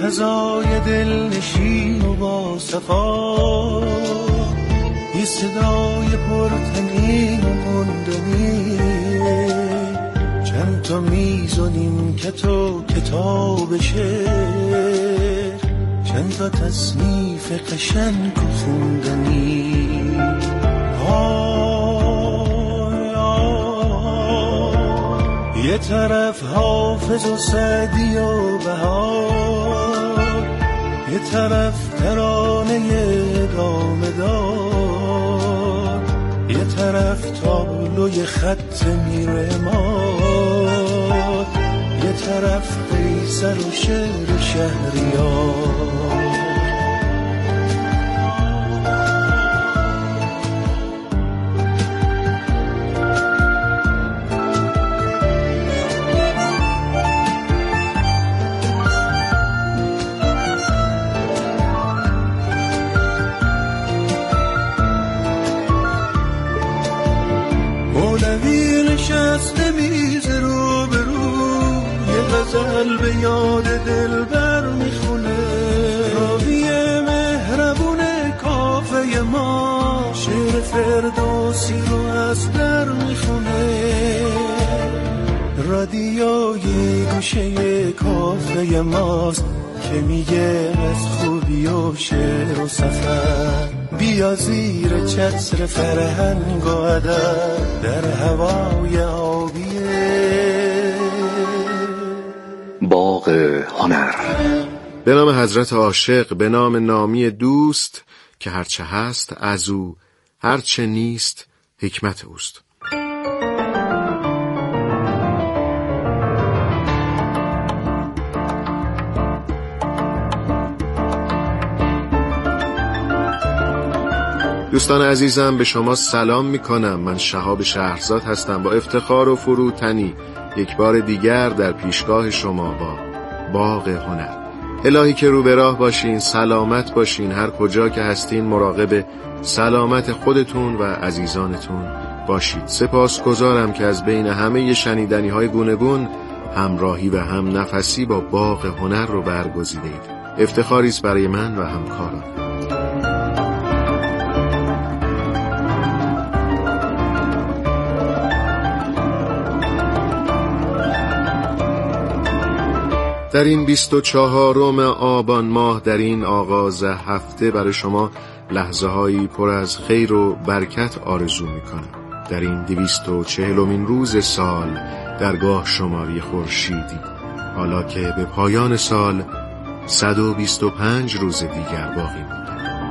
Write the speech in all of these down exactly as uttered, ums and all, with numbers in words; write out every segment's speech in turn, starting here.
فضای دل نشین و با صفا، یه صدای پرتنین و موندنی، چند تا میزونیم که تو کتاب شعر، چند تا تصنیف قشنگ و خوندنی. آی آی یه طرف حافظ و سعدی و بهار، یه طرف ترانه ادامه دار، یه طرف تابلوی خط میرماد، یه طرف قیصر و شعر شهریار. غزل به یاد دلبر میخونه، راوی مهربون کافه ما شعر فردوسی رو از در میخونه، رادیوی گوشه کافه ماست که میگه از خوبی و شعر و سفر. بیا زیر چتر فرهنگ و ادب در هوای آبیه باغ هنر. به نام حضرت عاشق، به نام نامی دوست که هرچه هست از او، هرچه نیست حکمت اوست. دوستان عزیزم، به شما سلام می کنم. من شهاب شهرزاد هستم، با افتخار و فروتنی یک بار دیگر در پیشگاه شما با باغ هنر. الهی که رو به راه باشین، سلامت باشین، هر کجا که هستین مراقب سلامت خودتون و عزیزانتون باشید. سپاسگزارم که از بین همه شنیدنی های گونگون همراهی و هم نفسی با باغ هنر رو برگزیدید. افتخاری است برای من و همکاران. در این بیست و چهارم آبان ماه، در این آغاز هفته، برای شما لحظه هایی پر از خیر و برکت آرزو می کنم. در این دویست و چهلمین روز سال، درگاه شماری خورشیدی، حالا که به پایان سال صد و بیست و پنج روز دیگر باقی مونده.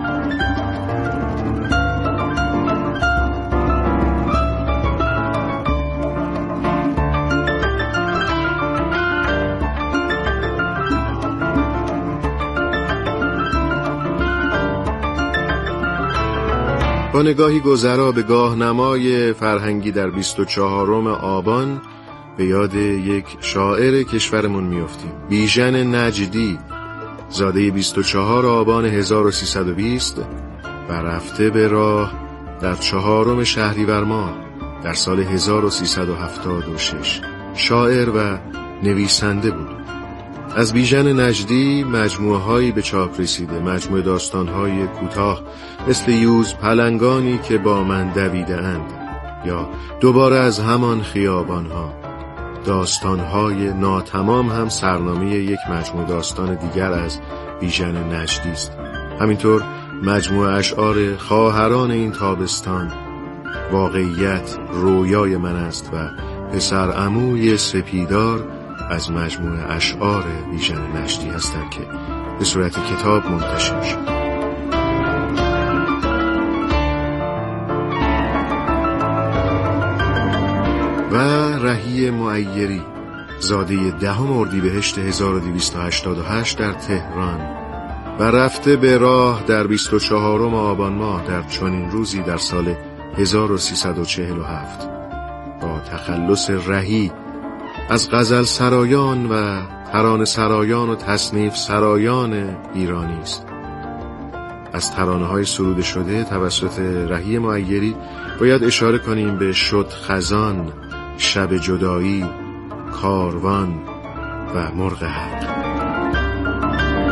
با نگاهی گذرا به گاهنمای فرهنگی در بیست و چهارم آبان به یاد یک شاعر کشورمون میافتیم. بیژن نجدی، زاده بیست و چهارم آبان هزار و سیصد و بیست و رفته به راه در چهارم شهریور ماه در سال هزار و سیصد و هفتاد و شش. شاعر و نویسنده بود. از بیژن نجدی مجموعه هایی به چاپ رسیده، مجموعه داستان های کوتاه مثل یوز پلنگانی که با من دویده اند یا دوباره از همان خیابان ها. داستان های ناتمام هم سرنامه یک مجموعه داستان دیگر از بیژن نجدی است. همینطور مجموعه اشعار خواهران این تابستان، واقعیت رویای من است و پسر عموی سپیدار از مجموعه اشعار بیژن نجدی هستند که به صورت کتاب منتشر شد. و رهی معیری، زاده دهم اردیبهشت هزار و دویست و هشتاد و هشت در تهران و رفته به راه در بیست و چهارم آبان ماه در چنین روزی در سال هزار و سیصد و چهل و هفت با تخلص رهی از غزل سرایان و ترانه سرایان و تصنیف سرایان ایرانی است. از ترانه های سروده شده توسط رهی معیری باید اشاره کنیم به شد خزان، شب جدایی، کاروان و مرغ حق.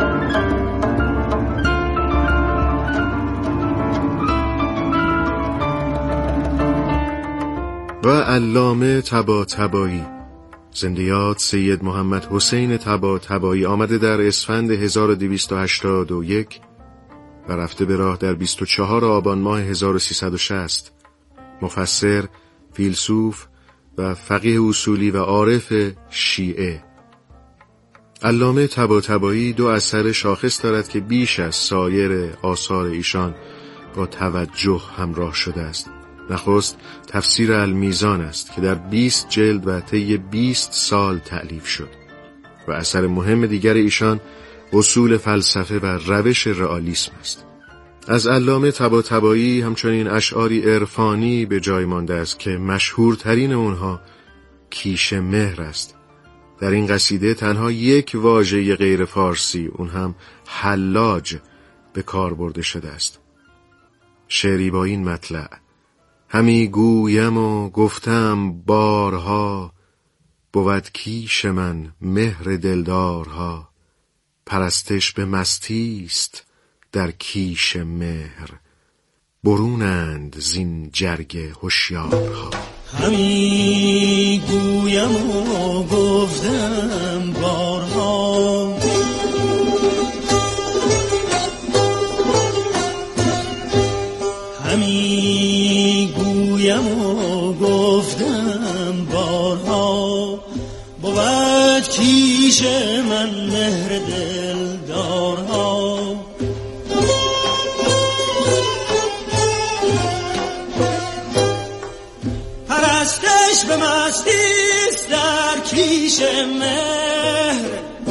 و علامه طباطبایی. زنده یاد سید محمد حسین طباطبایی آمده در اسفند هزار و دویست و هشتاد و یک و رفته به راه در بیست و چهار آبان ماه هزار و سیصد و شصت. مفسر، فیلسوف و فقیه اصولی و عارف شیعه. علامه طباطبایی دو اثر شاخص دارد که بیش از سایر آثار ایشان با توجه همراه شده است. نخست تفسیر المیزان است که در بیست جلد و طی بیست سال تألیف شد و اثر مهم دیگر ایشان اصول فلسفه و روش رئالیسم است. از علامه طباطبایی همچنین اشعاری عرفانی به جای مانده است که مشهورترین اونها کیش مهر است. در این قصیده تنها یک واژه غیر فارسی، اون هم حلاج، به کار برده شده است. شعری با این مطلع: همی گویم و گفتم بارها، بود کیش من مهر دلدارها، پرستش به مستیست در کیش مهر، برونند زین جرگ هوشیارها. همی گویم و گفتم بارها، همی گویم و گفتم بارها، بود کیش من مهر دلدارها. پرستش به مستیست در کیش مهر،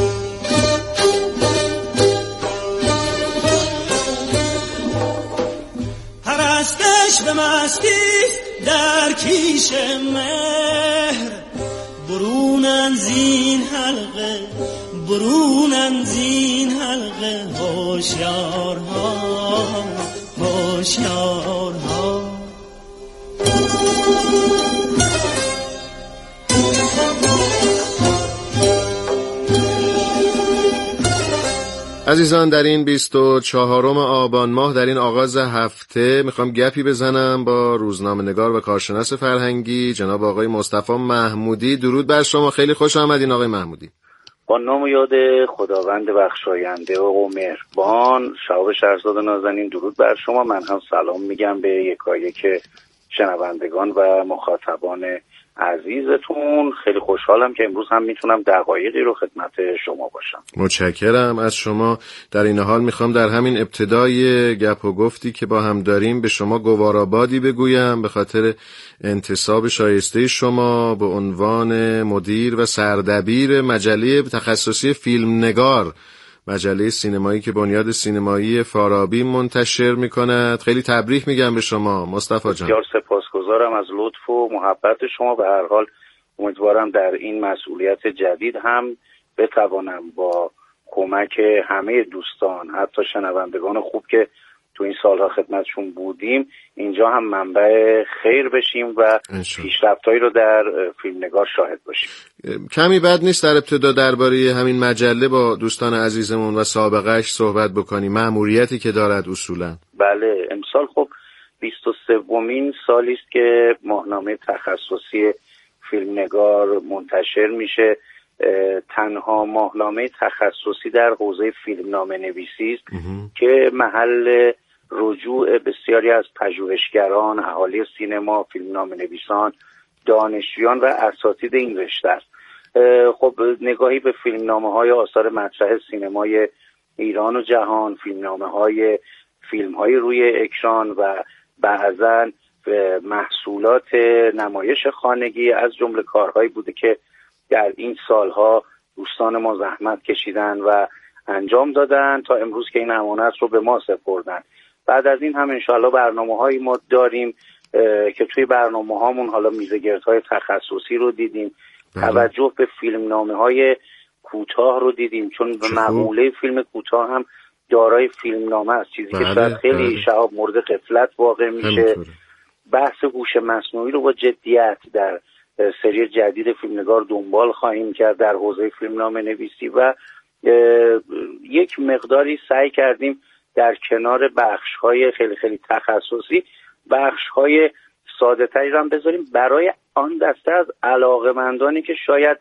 پرستش به مستیست در کیش مهر، برونن زین حلقه، برونن زین حلقه هوشیارها، هوشیارها. عزیزان، در این بیست و چهارم آبان ماه در این آغاز هفته میخوام گپی بزنم با روزنامه‌نگار و کارشناس فرهنگی جناب آقای مصطفی محمودی. درود بر شما، خیلی خوش آمدین آقای محمودی. با نام و یاد خداوند بخشاینده و مهربان، شهاب شهرزاد نازنین، درود بر شما. من هم سلام میگم به یکایک شنوندگان و مخاطبان عزیزتون. خیلی خوشحالم که امروز هم میتونم دقایقی رو خدمت شما باشم. متشکرم از شما. در این حال میخوام در همین ابتدای گپ و گفتی که با هم داریم به شما گوارابادی بگویم به خاطر انتصاب شایسته شما به عنوان مدیر و سردبیر مجله تخصصی فیلمنگار، مجله سینمایی که بنیاد سینمایی فارابی منتشر میکند. خیلی تبریک میگم به شما مصطفی جان. بسیار سپاسگزارم از لطف و محبت شما. به هر حال امیدوارم در این مسئولیت جدید هم بتوانم با کمک همه دوستان، حتی شنوندگان خوب که تو این سالها خدمتشون بودیم، اینجا هم منبع خیر بشیم و پیشرفتایی رو در فیلمنگار شاهد باشیم. کمی بد نیست در ابتدا درباره همین مجله با دوستان عزیزمون و سابقهش صحبت بکنیم، مأموریتی که دارد اصولا. بله، امسال خب بیست و سومین سالی است که ماهنامه تخصصی فیلمنگار منتشر میشه. تنها ماهنامه تخصصی در حوزه فیلمنامه نویسی است که محل رجوع بسیاری از پژوهشگران، اهالی سینما، فیلمنامه نویسان، دانشجویان و اساتید این رشته است. خب نگاهی به فیلمنامه‌های آثار مطرح سینمای ایران و جهان، فیلمنامه‌های فیلم‌های روی اکران و بعضاً محصولات نمایش خانگی از جمله کارهایی بوده که در این سالها دوستان ما زحمت کشیدن و انجام دادن تا امروز که این امانت رو به ما سپردن. بعد از این هم انشاءالله برنامه‌هایی ما داریم که توی برنامه‌هامون حالا میزگردهای تخصصی رو دیدیم، بله. توجه به فیلمنامه‌های کوتاه رو دیدیم، چون به مقوله فیلم کوتاه هم دارای فیلمنامه است، چیزی بله. که شاید خیلی بله. شهاب مورد غفلت واقع میشه. همینطوره. بحث هوش مصنوعی رو با جدیت در سری جدید فیلمنگار دنبال خواهیم کرد در حوزه فیلمنامه نویسی و یک مقداری سعی کردیم در کنار بخش‌های خیلی خیلی تخصصی بخش‌های ساده تری هم بذاریم برای آن دسته از علاقه‌مندانی که شاید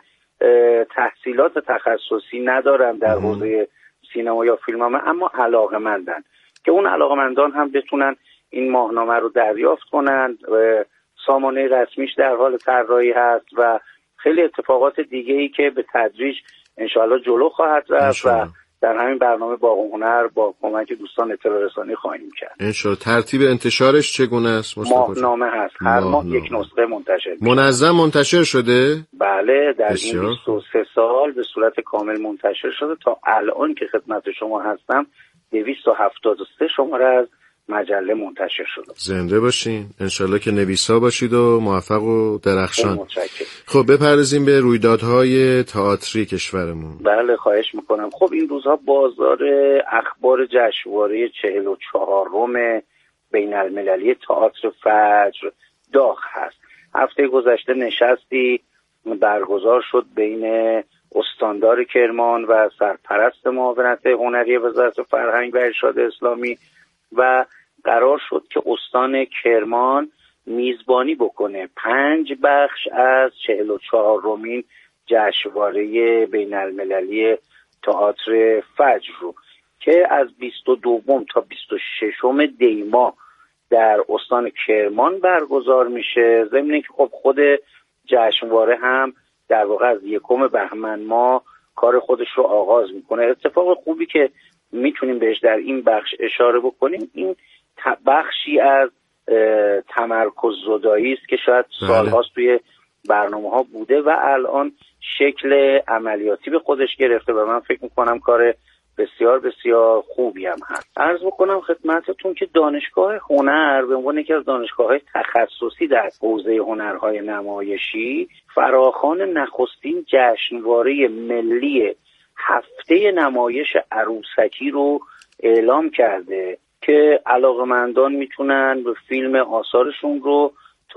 تحصیلات تخصصی ندارن در حوزه سینما یا فیلمنامه اما علاقه‌مندن، که اون علاقه‌مندان هم بتونن این ماهنامه رو دریافت کنن. سامانه رسمیش در حال طراحی هست و خیلی اتفاقات دیگه‌ای که به تدریج انشاءالله جلو خواهد رفت و در همین برنامه باغ هنر با کمک دوستان اطلاع رسانی خواهیم کرد. انشاءالله. ترتیب انتشارش چگونه است؟ ماهنامه هست، هر ماه یک نسخه منتشر میشه. منظم منتشر شده؟ بله، در بسیار. این بیست و سه سال به صورت کامل منتشر شده. تا الان که خدمت شما هستم دویست و هفتاد و سه شماره از مجله منتشر شده. زنده باشین، انشالله که نویسا باشید و موفق و درخشان. متشکرم. خب بپردازیم به رویدادهای تئاتری کشورمون. بله خواهش میکنم. خب این روزها بازار اخبار جشنواره چهل و چهارم بین المللی تئاتر فجر داغ هست. هفته گذشته نشستی برگزار شد بین استاندار کرمان و سرپرست معاونت هنری وزارت فرهنگ و ارشاد اسلامی و قرار شد که استان کرمان میزبانی بکنه پنج بخش از چهل و چهارمین جشنواره بین المللی تئاتر فجر رو که از بیست و دوم تا بیست و ششم دی ماه در استان کرمان برگزار میشه. ضمن اینکه خب خود جشنواره هم در واقع از یکم بهمن ماه کار خودش رو آغاز میکنه. اتفاق خوبی که میتونیم بهش در این بخش اشاره بکنیم این بخشی از تمرکز زدایی است که شاید سالهاست توی برنامه ها بوده و الان شکل عملیاتی به خودش گرفته و من فکر میکنم کار بسیار بسیار خوبی هم هست. عرض بکنم خدمتتون که دانشگاه هنر به عنوان یکی از دانشگاه‌های تخصصی در حوزه هنرهای نمایشی فراخوان نخستین جشنواره ملی هفته نمایش عروسکی رو اعلام کرده که علاقه‌مندان میتونن به فیلم آثارشون رو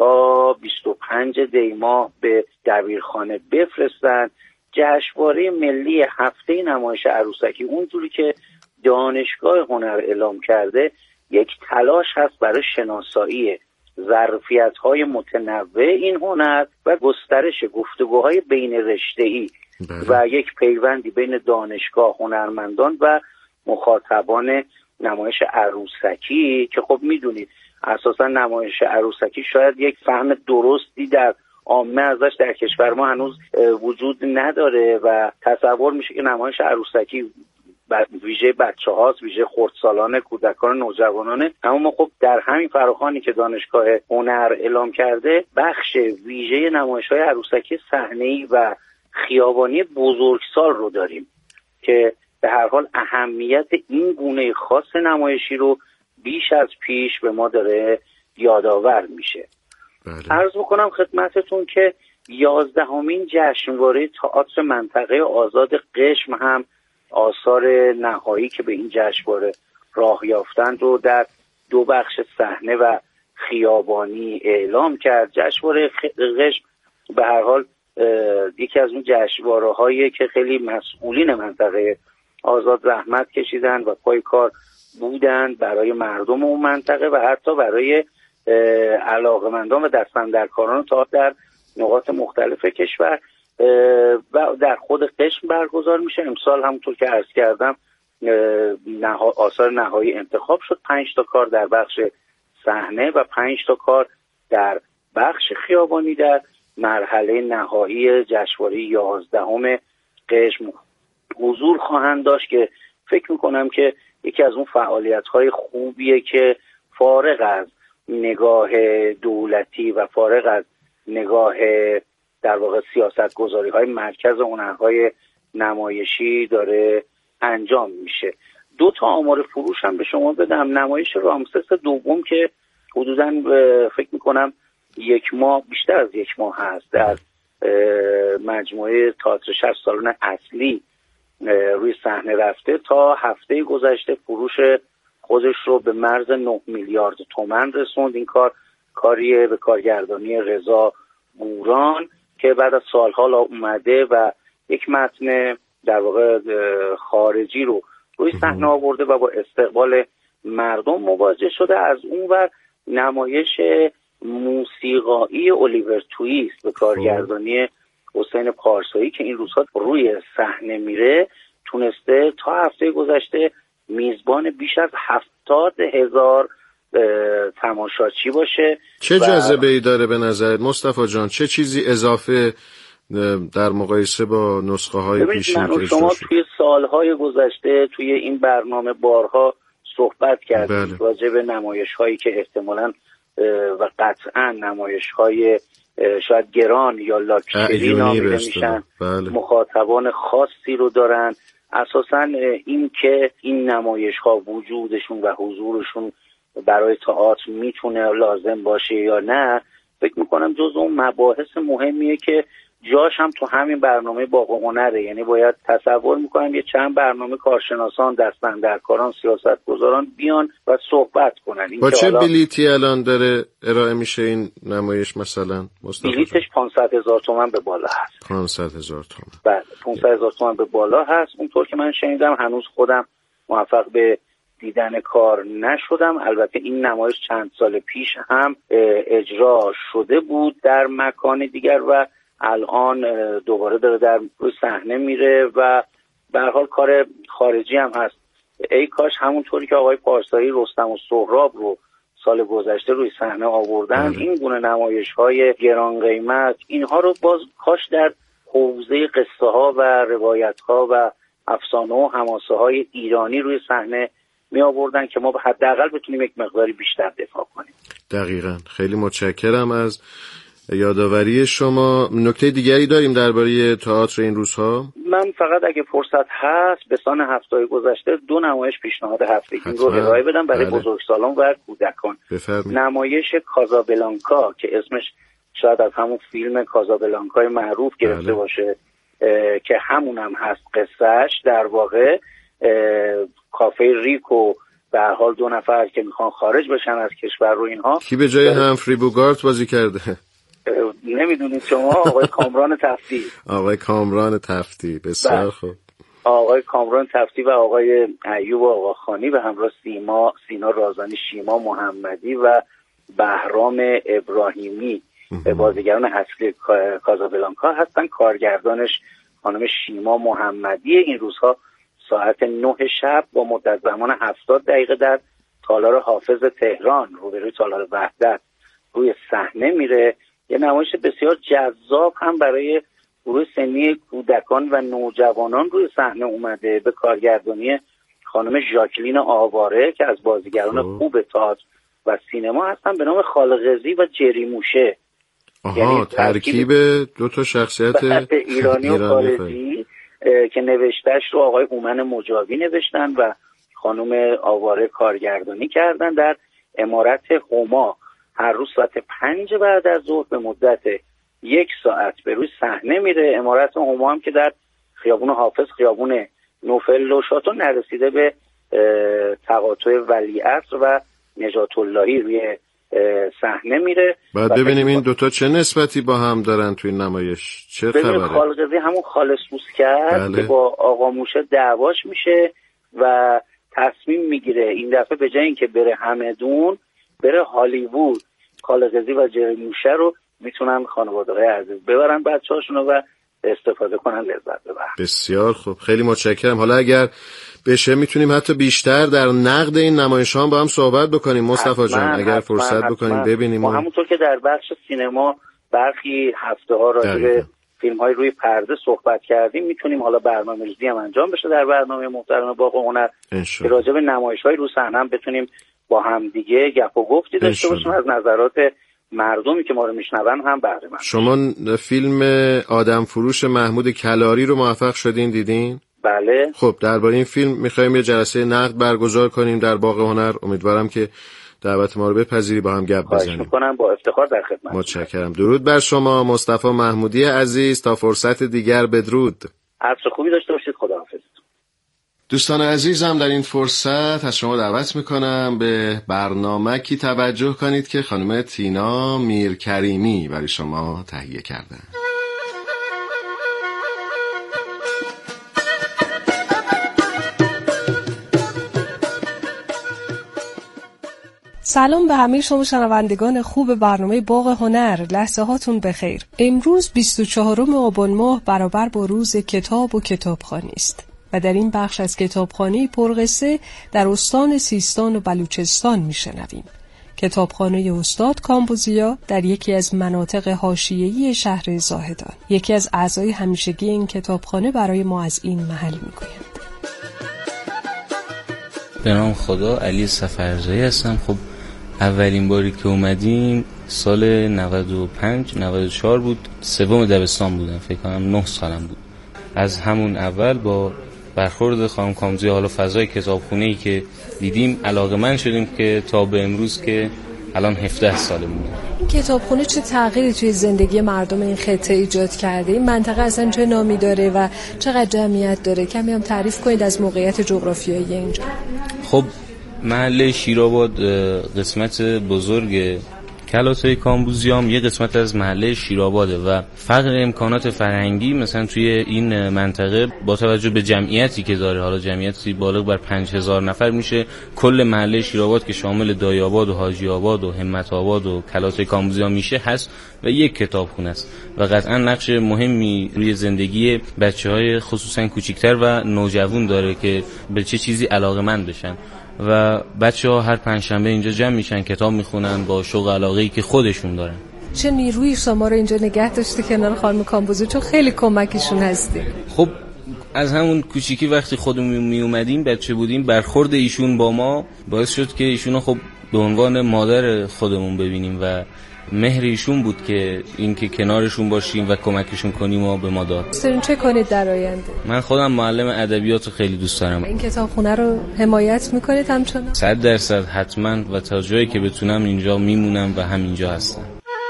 تا بیست و پنج دی ماه به دبیرخانه بفرستن. جشنواره ملی هفته نمایش عروسکی اونجوری که دانشگاه هنر اعلام کرده یک تلاش هست برای شناسایی ظرفیت‌های متنوع این هنر و گسترش گفتگوهای بین رشته‌ای و یک پیوندی بین دانشگاه، هنرمندان و مخاطبان نمایش عروسکی که خب میدونید اساسا نمایش عروسکی شاید یک فهم درستی در عامه ازش در کشور ما هنوز وجود نداره و تصور میشه که نمایش عروسکی ویژه بچه هاست، ویژه خردسالان، کودکان، نوجوانانه. اما خب در همین فراخوانی که دانشگاه هنر اعلام کرده بخش ویژه نمایش های عروسکی صحنه‌ای و خیابانی بزرگسال رو داریم که به هر حال اهمیت این گونه خاص نمایشی رو بیش از پیش به ما داره یادآور میشه. بله. عرض بکنم خدمتتون که یازدهمین جشنواره تئاتر منطقه آزاد قشم هم آثار نهایی که به این جشنواره راه یافتند رو در دو بخش صحنه و خیابانی اعلام کرد. جشنواره قشم به هر حال یکی از اون جشنواره هایی که خیلی مسئولین منطقه آزاد زحمت کشیدن و پای کار بودن برای مردم اون منطقه و حتی برای علاقه‌مندان و دستاندرکاران تا در نقاط مختلف کشور و در خود قشم برگزار میشه. امسال همونطور که عرض کردم نها... آثار نهایی انتخاب شد، پنج تا کار در بخش صحنه و پنج تا کار در بخش خیابانی در مرحله نهایی جشنواره یازدهم قشم حضور خواهند داشت که فکر میکنم که یکی از اون فعالیت‌های خوبیه که فارغ از نگاه دولتی و فارغ از نگاه در واقع سیاست‌گذاری‌های مرکز هنرهای نمایشی داره انجام میشه. دو تا آمار فروش هم به شما بدم. نمایش رامسس دوم که حدوداً فکر میکنم یک ماه بیشتر از یک ماه هست در مجموعه تئاتر شصت سالن اصلی روی صحنه رفته، تا هفته گذشته فروش خودش رو به مرز نه میلیارد تومان رسوند. این کار کاریه به کارگردانی رضا بوران که بعد از سالها اومده و یک متن در واقع خارجی رو روی صحنه آورده و با استقبال مردم مواجه شده. از اونور نمایش موسیقایی الیور تویست به کارگردانی حسین پارسایی که این روزها روی صحنه میره تونسته تا هفته گذشته میزبان بیش از هفتاد هزار تماشاچی باشه. چه جاذبه ای داره به نظرت مصطفی جان؟ چه چیزی اضافه در مقایسه با نسخه های پیشین که شما توی سالهای گذشته توی این برنامه بارها صحبت کردیم راجع به نمایش هایی که احتمالاً و قطعاً نمایش های شاید گران یا لاکچری نامیده میشن. بله. مخاطبان خاصی رو دارن. اساساً این که این نمایش ها وجودشون و حضورشون برای تئاتر میتونه لازم باشه یا نه، فکر میکنم جز اون مباحث مهمیه که جاش هم تو همین برنامه باغ هنره. یعنی باید تصور میکنم یه چند برنامه کارشناسان، دستاندرکاران، سیاستگزاران بیان و صحبت کنن. با چه بلیتی الان داره ارائه میشه این نمایش مثلا؟ بلیتش پانصد هزار تومان به بالا هست. پانصد هزار تومان. بله پانصد هزار تومان به بالا هست. اونطور که من شنیدم هنوز خودم موفق به دیدن کار نشدم. البته این نمایش چند سال پیش هم اجرا شده بود در مکان دیگر و الان دوباره داره در روی صحنه میره و به هر حال کار خارجی هم هست. ای کاش همونطوری که آقای پارسایی رستم و سهراب رو سال گذشته روی صحنه آوردن این گونه نمایش‌های گران قیمت اینها رو باز کاش در حوزه قصه ها و روایت ها و افسانه و حماسه های ایرانی روی صحنه می آوردن که ما حداقل بتونیم یک مقداری بیشتر دفاع کنیم. دقیقاً. خیلی متشکرم از یادآوری شما. نکته دیگری داریم درباره تئاتر این روزها؟ من فقط اگه فرصت هست به سان هفته گذشته دو نمایش پیشنهاد هفتگی رو ارائه بدم برای بله. بزرگسالان و کودکان. بفرمایید. نمایش کازابلانکا که اسمش شاید از همون فیلم کازابلانکای معروف گرفته بله. باشه که همون هم هست. قصهش در واقع کافه ریکو به هر حال دو نفر که میخوان خارج بشن از کشور رو اینها. کی به جای همفری بوگارت بازی کرده؟ نمیدونید شما؟ آقای کامران تفتی. آقای کامران تفتی بسیار خوب. آقای کامران تفتی و آقای ایوب آقاخانی به همراه سیما سینا رازانی، شیما محمدی و بهرام ابراهیمی بازیگران اصلی کازابلانکا هستن. کارگردانش خانم شیما محمدی. این روزها ساعت نه شب با مدت زمان هفتاد دقیقه در تالار حافظ تهران روبروی تالار وحدت روی صحنه میره. یه نمایش بسیار جذاب هم برای گروه سنی کودکان و نوجوانان روی صحنه اومده به کارگردانی خانم ژاکلین آواره که از بازیگران خوب, خوب تئاتر و سینما هستن به نام خالقزی و جری موشه. آها یعنی ترکیب دو تا شخصیت ایرانی و خارجی که نوشتش رو آقای هومن مجاوی نوشتن و خانم آواره کارگردانی کردن در عمارت هما. هر روز ساعت پنج بعد از ظهر به مدت یک ساعت به روی صحنه میره. عمارت هما هم که در خیابون حافظ، خیابون نوفل لوشاتو نرسیده به تقاطع ولیعصر و نجات اللهی روی صحنه میره. بعد ببینیم این دوتا چه نسبتی با هم دارن توی نمایش، چه خبره؟ خالقزی همون خالص کرد بله. که با آقا موشه دعواش میشه و تصمیم میگیره این دفعه به جای اینکه بره همدون بره هالیوود. خالقزی و جری موشه رو میتونن خانواده‌های عزیز ببرن بچه‌هاشونو و استفاده کنن، لذت ببرن. بسیار خوب، خیلی متشکرم. حالا اگر بشه میتونیم حتی بیشتر در نقد این نمایش‌ها با هم صحبت بکنیم مصطفی جان، اگر فرصت بکنیم ببینیم. ما همونطور که در بخش سینما برخی هفته‌ها راجع به فیلم‌های روی پرده صحبت کردیم، میتونیم حالا برنامه‌ریزی هم انجام بشه در برنامه محترم باغ هنر که راجع به نمایش‌های رو صحنه هم بتونیم با هم دیگه گپ و گفتی داشته باشیم، از نظرات مردمی که ما رو میشنون هم بهره مند. شما فیلم آدم فروش محمود کلاری رو موفق شدین دیدین؟ بله. خب درباره این فیلم میخوایم یه جلسه نقد برگزار کنیم در باغ هنر. امیدوارم که دعوت ما رو بپذیری با هم گپ بزنیم. خواهش میکنم، با افتخار در خدمت. متشکرم. درود بر شما مصطفی محمودی عزیز، تا فرصت دیگر بدرود. عصر خوبی داشته باشید. خداحافظ. دوستان عزیزم، در این فرصت از شما دعوت میکنم به برنامه‌ای توجه کنید که خانم تینا میرکریمی برای شما تهیه کرده. سلام به همه شما شنوندگان خوب برنامه باغ هنر. لحظه هاتون بخیر. امروز بیست و چهارم آبان ماه برابر با روز کتاب و کتابخوانی است و در این بخش از کتابخانه پرقصه در استان سیستان و بلوچستان میشنویم. کتابخانه استاد کامبوزیا در یکی از مناطق حاشیه‌ای شهر زاهدان. یکی از اعضای همیشگی این کتابخانه برای ما از این محل میگویند. به نام خدا، علی سفرزایی هستم. خب اولین باری که اومدیم سال نود و پنج نود و چهار بود، سوم دبستان بودم، فکر کنم نه سالم بود. از همون اول با برخورد خانم کامبوزیا، حالا فضای کتابخونه‌ای که دیدیم علاقه‌مند شدیم که تا به امروز که الان هفده سالمونه. کتابخونه چه تغییری توی زندگی مردم این خطه ایجاد کرده؟ این منطقه اصلا چه نامی داره و چقدر جمعیت داره؟ کمی هم تعریف کنید از موقعیت جغرافیایی اینجا. خب محله شیرآباد قسمت بزرگ کلاسای کامبوزیام یه قسمت از محله شیرآباده و فقر امکانات فرهنگی مثلا توی این منطقه با توجه به جمعیتی که داره، حالا جمعیتی بالغ بر پنج هزار نفر میشه، کل محله شیرآباد که شامل دایاباد و حاجی آباد و همت آباد و کلاسای کامبوزیام میشه هست و یک کتابخونه است و قطعا نقش مهمی روی زندگی بچه‌های خصوصا کوچیک‌تر و نوجوان داره که به چه چیزی علاقه‌مند بشن و بچه‌ها هر پنجشنبه اینجا جمع میشن، کتاب میخونن با شوق علاقه‌ای که خودشون دارن. چه نیروی شما رو اینجا نگه داشته کنار خانم کامبوزی، چون خیلی کمکشون هستی؟ خب از همون کوچیکی وقتی خودمون می اومدیم بچه بودیم، برخورد ایشون با ما باعث شد که ایشونو خب به عنوان مادر خودمون ببینیم و مهر ایشون بود که اینکه کنارشون باشیم و کمکشون کنیم و به ما داد. دارین چه کنید در آینده؟ من خودم معلم ادبیات خیلی دوست دارم. این کتابخونه رو حمایت میکنید همچنان؟ صد درصد حتما و تا جایی که بتونم اینجا میمونم و همینجا هستم.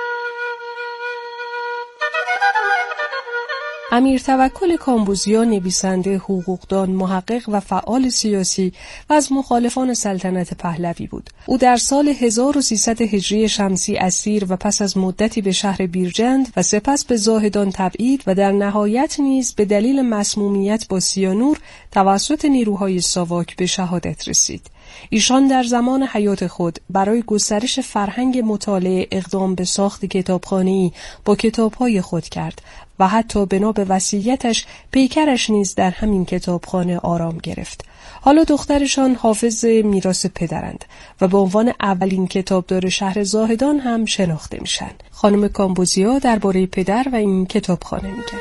امیر توکل کامبوزیا نویسنده، حقوقدان، محقق و فعال سیاسی و از مخالفان سلطنت پهلوی بود. او در سال هزار و سیصد هجری شمسی اسیر و پس از مدتی به شهر بیرجند و سپس به زاهدان تبعید و در نهایت نیز به دلیل مسمومیت با سیانور توسط نیروهای ساواک به شهادت رسید. ایشان در زمان حیات خود برای گسترش فرهنگ مطالعه اقدام به ساخت کتابخانه‌ای با کتاب‌های خود کرد و حتی بنا به وصیتش پیکرش نیز در همین کتابخانه آرام گرفت. حالا دخترشان حافظ میراث پدرند و به عنوان اولین کتابدار شهر زاهدان هم شناخته میشن. خانم کامبوزیا درباره پدر و این کتابخانه میگه.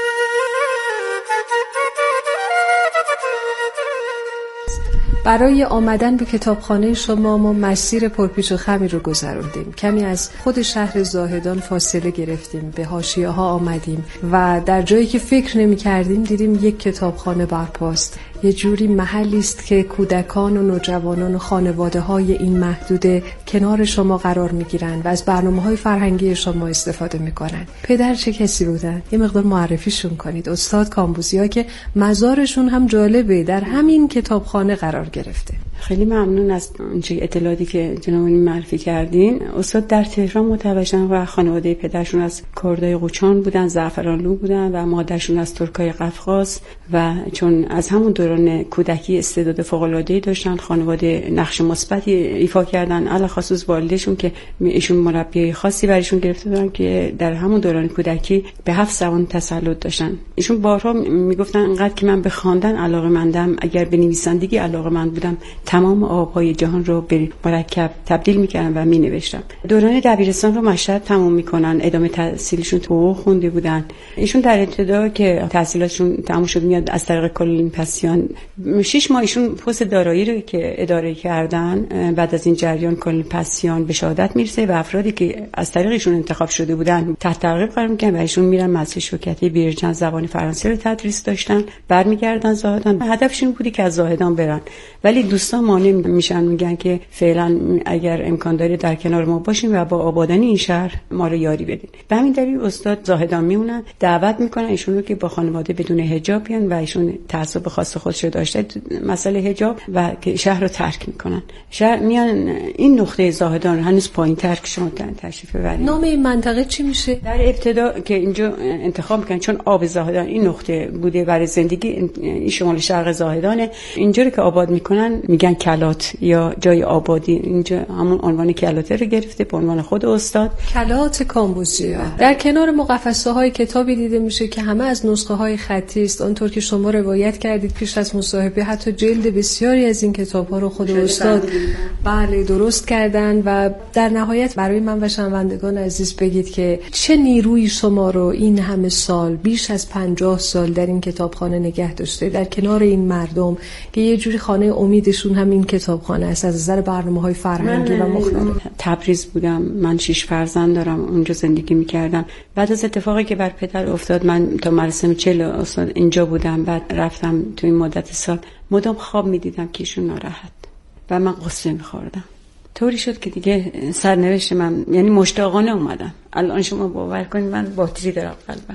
برای آمدن به کتابخانه شما ما مسیر پرپیچ و خمی رو گذروندیم. کمی از خود شهر زاهدان فاصله گرفتیم، به حاشیه ها آمدیم و در جایی که فکر نمی کردیم دیدیم یک کتابخانه برپاست. یه جوری محلی است که کودکان و نوجوانان و خانواده های این محدوده کنار شما قرار می گیرن و از برنامه های فرهنگی شما استفاده می کنن. پدر چه کسی بودن؟ یه مقدار معرفیشون کنید. استاد کامبوزیا که مزارشون هم جالبه، در همین کتابخانه قرار گرفته. خیلی ممنون از اطلاعاتی که جنابانی معرفی کردین. استاد در تهران متولدن و خانواده پدرشون از کردای قوچان بودن، زعفرانلو بودن و مادرشون از ترکای قفقاز و چون از همون دوران کودکی استعداد فوق‌العاده‌ای داشتن، خانواده نقش مثبتی ایفا کردن، علاوه خصوص والدشون که ایشون مربی خاصی برایشون گرفته بودن که در همون دوران کودکی به هفت زبان تسلط داشتن. ایشون بارها میگفتن انقدر که من به خواندن علاقه‌مندم، اگر به نویسندگی علاقه‌مند بودم تمام آب‌های جهان رو به مرکب تبدیل می‌کردم و می‌نوشتم. دوران دبیرستان رو مشهد تموم می‌کنن، ادامه تحصیلشون تو خونده بودن. ایشون در ابتدا که تحصیلاتشون تموم شد میاد از طریق کلین پاسیون شش ماه ایشون پست دارایی رو که اداره کردن، بعد از این جریان کلین پاسیون به شهادت میرسه و افرادی که از طریقشون انتخاب شده بودن تحت تعقیب قرار می‌گیرن و ایشون میرن مدرسه شوکتی بیرجند زبان فرانسه رو تدریس داشتن، برمیگردن زاهدان. هدفشون بودی که از زاهدان برن، ولی دوستان مانع میشن، میگن که فعلا اگر امکان داره در کنار ما باشین و با آبادانی این شهر ما رو یاری بدین. به همین دلیل استاد زاهدان میمونن، دعوت میکنن ایشون رو که با خانواده بدون حجاب بیان و ایشون تعصب خاص خودش رو داشته مسئله حجاب و که شهر رو ترک میکنن. شهر میان این نقطه زاهدان رو هنوز پایین‌تر که شما تشریف ببرید. نام این منطقه چی میشه؟ در ابتدا که اینجا انتخاب میکنن چون آب زاهدان این نقطه بوده برای زندگی، این شمال شرق زاهدانه، اینجوری که آباد میکنن میگن میگن کلات یا جای آبادی، اینجا همون عنوان کلاته رو گرفته به عنوان خود استاد. کلات کامبوزیا. در کنار مقفسه های کتابی دیده میشه که همه از نسخه های خطی است. آنطور که شما روایت کردید پیش از مصاحبه حتی جلد بسیاری از این کتاب ها رو خود استاد بله درست کردن. و در نهایت برای من و شنوندگان عزیز بگید که چه نیروی شما رو این همه سال، بیش از پنجاه سال در این کتابخانه نگه داشته، در کنار این مردم که یه جوری خانه امیدشون هم این کتابخانه است از نظر برنامه‌های فرهنگی و مختلف. تبریز بودم، من شش فرزند دارم، اونجا زندگی می‌کردم. بعد از اتفاقی که بر پدر افتاد من تا مراسم چهل استاد اینجا بودم. بعد رفتم تو این مدت سال مدام خواب می‌دیدم که ایشون ناراحت و من قصه می‌خوردم. طوری شد که دیگه سرنوشت من، یعنی مشتاقانه اومدم. الان شما باور کنید من باتری دارم قلبم،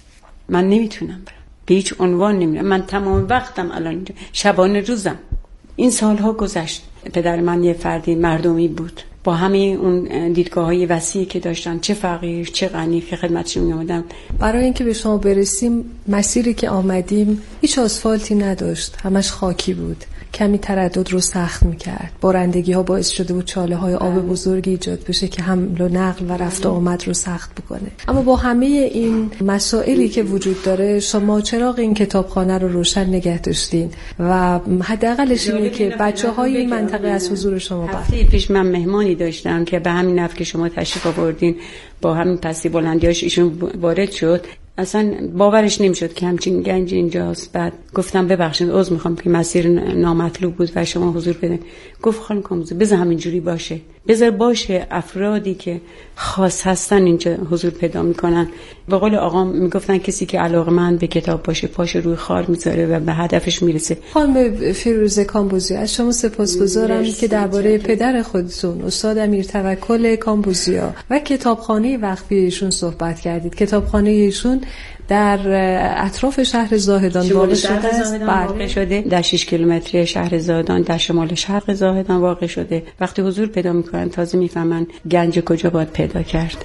من نمیتونم برم به هیچ عنوان نمیرم. من تمام وقتم الان اینجا، شبانه روزم. این سالها گذشت. پدر من یه فردی مردمی بود با همه اون دیدگاه‌های وسیعی که داشتن، چه فقیر چه غنی، که خدمتشون می‌آمدم. برای اینکه به شما برسیم مسیری که آمدیم هیچ آسفالتی نداشت، همش خاکی بود. کمی تردد رو سخت می‌کرد. بارندگی ها باعث شده بود چاله های آب بزرگی ایجاد بشه که حمل و نقل و رفت و آمد رو سخت بکنه. اما با همه این مسائلی که وجود داره شما چراغ این کتابخانه رو روشن نگه داشتین و حداقلش اینه که بچه‌های این منطقه از حضور شما بر. هفته پیش من مهمانی داشتم که به همین نفع که شما تشریف آوردین با همین پستی بلندیاش ایشون وارد شد. اصلا باورش نمیشد که همچین گنج اینجاست. بعد گفتم ببخشید عذر میخوام که مسیر نامطلوب بود و شما حضور بدین. گفت خانم کامبوزیا بذار همینجوری باشه، بذار باشه افرادی که خاص هستن اینجا حضور پیدا میکنن. به قول آقا میگفتن کسی که علاقه‌مند به کتاب باشه پاش روی خار میذاره و به هدفش میرسه. خانم فیروزه کامبوزیا از شما سپاسگزارم که درباره پدر خودتون استاد امیر توکل کامبوزیا و کتابخانه وقفی ایشون صحبت کردید. کتابخانه ایشون در اطراف شهر زاهدان واقع شده. شده در شش کیلومتری شهر زاهدان در شمال شرق زاهدان واقع شده. وقتی حضور پیدا میکنن تازه میفهمن گنج کجا باید پیدا کرد.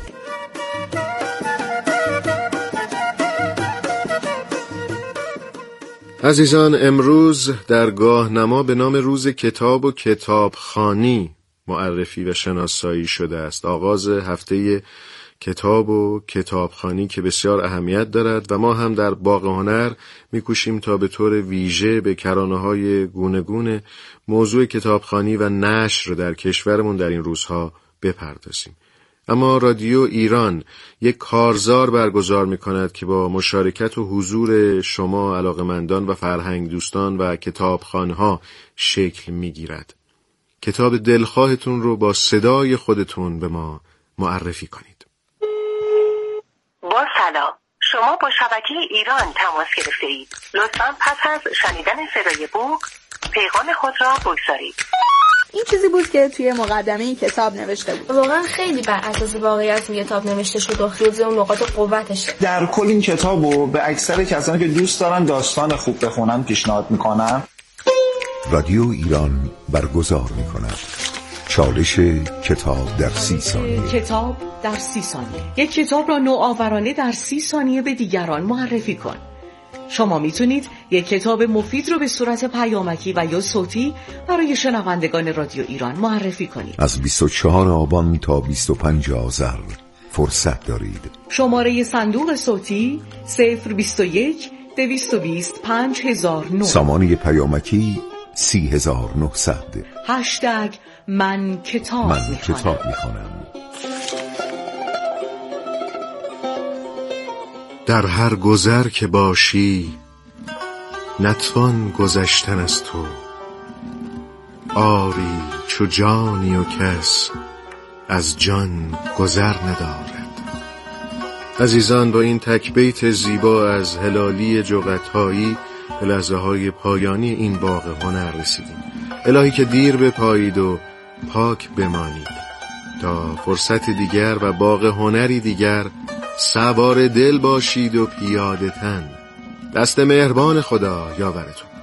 عزیزان، امروز در گاهنما به نام روز کتاب و کتابخوانی معرفی و شناسایی شده است. آغاز هفته کتاب و کتابخوانی که بسیار اهمیت دارد و ما هم در باغ هنر میکوشیم تا به طور ویژه به کرانه‌های گوناگون موضوع کتابخوانی و نشر در کشورمون در این روزها بپردازیم. اما رادیو ایران یک کارزار برگزار می‌کند که با مشارکت و حضور شما علاقه‌مندان و فرهنگ دوستان و کتابخوان‌ها شکل می‌گیرد. کتاب دلخواهتون رو با صدای خودتون به ما معرفی کنید. با سلام، شما با شبکه ایران تماس گرفته اید. لطفاً پس از شنیدن صدای بوق پیغام خود را بگذارید. این چیزی بود که توی مقدمه این کتاب نوشته بود. واقعا خیلی بر اساس واقعیت روی کتاب نوشته شد و خیلی اون نقاط قوتشه. در کل این کتابو به اکثر کسانی که دوست دارن داستان خوب بخونن پیشنهاد میکنم. رادیو ایران برگزار میکند چالش کتاب در سی ثانیه. کتاب در سی ثانیه. یک کتاب را نوآورانه در سی ثانیه به دیگران معرفی کن. شما میتونید یک کتاب مفید رو به صورت پیامکی و یا صوتی برای شنوندگان رادیو ایران معرفی کنید. از بیست و چهارم آبان تا بیست و پنجم آذر فرصت دارید. شماره صندوق صوتی صفر بیست و یک دویست و بیست پنج هزار و نه. سامانه پیامکی سی هزار و نهصد. هشتگ من کتاب من میخوانم. کتاب میخوانم. در هر گذر که باشی نتوان گذشتن از تو، آری چو جانی و کس از جان گذر ندارد. عزیزان، با این تک بیت زیبا از هلالی جغتایی به لحظه های پایانی این باغ هنر رسیدیم. الهی که دیر بپایید و پاک بمانید تا فرصت دیگر و باغ هنری دیگر سوار دل باشید و پیاده تن. دست مهربان خدا یاورتون.